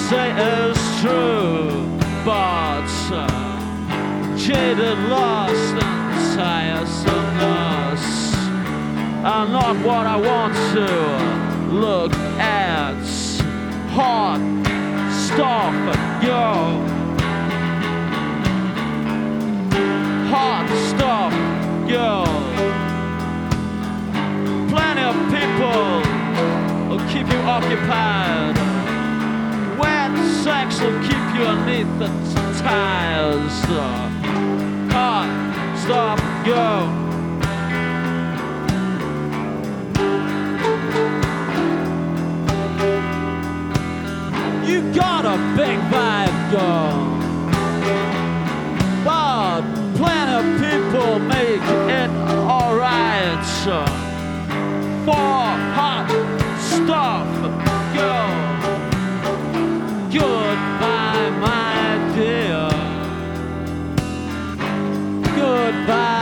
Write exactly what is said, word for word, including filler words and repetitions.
say is true, but uh, jaded, lost, and tiresomeness are not what I want to look at. Hot stuff, yo. Hot stuff, yo. Plenty of people will keep you occupied. Wet sex will keep you underneath the tires. Hot stuff, yo. You got a big vibe, girl, but plenty of people make it alright. For hot stuff, girl. Goodbye, my dear. Goodbye.